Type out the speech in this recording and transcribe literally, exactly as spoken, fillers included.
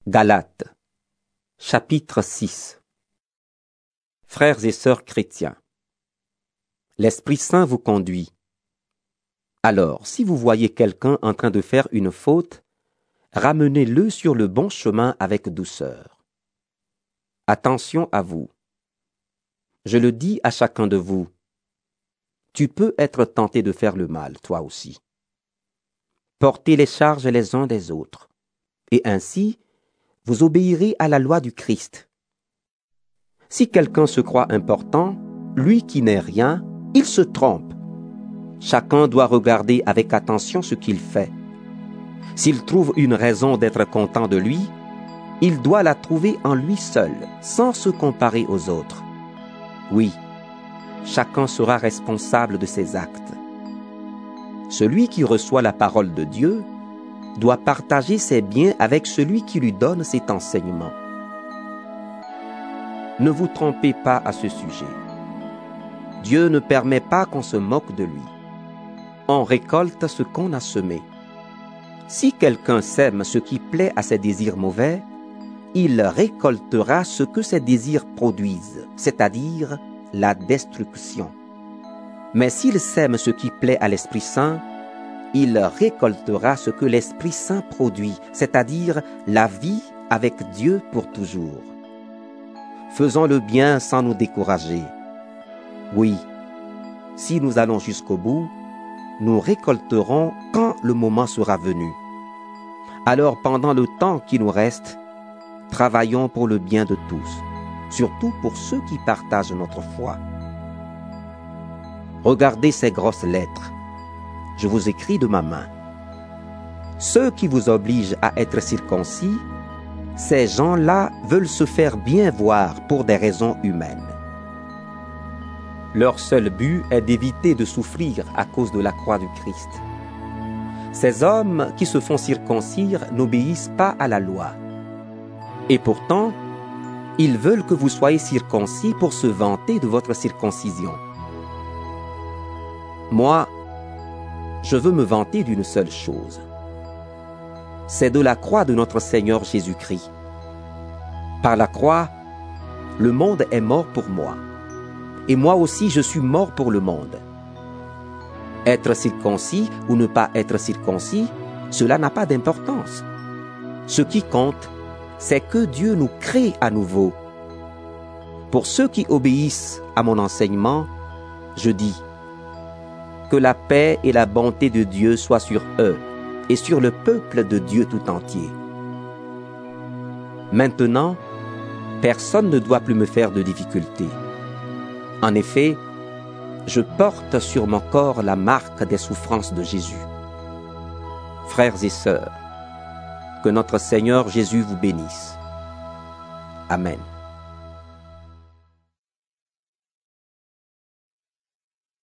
Galates, chapitre six. Frères et sœurs chrétiens, l'Esprit Saint vous conduit. Alors, si vous voyez quelqu'un en train de faire une faute, ramenez-le sur le bon chemin avec douceur. Attention à vous. Je le dis à chacun de vous. Tu peux être tenté de faire le mal, toi aussi. Portez les charges les uns des autres, et ainsi, vous obéirez à la loi du Christ. Si quelqu'un se croit important, lui qui n'est rien, il se trompe. Chacun doit regarder avec attention ce qu'il fait. S'il trouve une raison d'être content de lui, il doit la trouver en lui seul, sans se comparer aux autres. Oui, chacun sera responsable de ses actes. Celui qui reçoit la parole de Dieu doit partager ses biens avec celui qui lui donne cet enseignement. Ne vous trompez pas à ce sujet. Dieu ne permet pas qu'on se moque de lui. On récolte ce qu'on a semé. Si quelqu'un sème ce qui plaît à ses désirs mauvais, il récoltera ce que ses désirs produisent, c'est-à-dire la destruction. Mais s'il sème ce qui plaît à l'Esprit Saint, il récoltera ce que l'Esprit Saint produit, c'est-à-dire la vie avec Dieu pour toujours. Faisons le bien sans nous décourager. Oui, si nous allons jusqu'au bout, nous récolterons quand le moment sera venu. Alors, pendant le temps qui nous reste, travaillons pour le bien de tous, surtout pour ceux qui partagent notre foi. Regardez ces grosses lettres. Je vous écris de ma main. Ceux qui vous obligent à être circoncis, ces gens-là veulent se faire bien voir pour des raisons humaines. Leur seul but est d'éviter de souffrir à cause de la croix du Christ. Ces hommes qui se font circoncire n'obéissent pas à la loi. Et pourtant, ils veulent que vous soyez circoncis pour se vanter de votre circoncision. Moi, je veux me vanter d'une seule chose. C'est de la croix de notre Seigneur Jésus-Christ. Par la croix, le monde est mort pour moi. Et moi aussi, je suis mort pour le monde. Être circoncis ou ne pas être circoncis, cela n'a pas d'importance. Ce qui compte, c'est que Dieu nous crée à nouveau. Pour ceux qui obéissent à mon enseignement, je dis que la paix et la bonté de Dieu soient sur eux et sur le peuple de Dieu tout entier. Maintenant, personne ne doit plus me faire de difficultés. En effet, je porte sur mon corps la marque des souffrances de Jésus. Frères et sœurs, que notre Seigneur Jésus vous bénisse. Amen.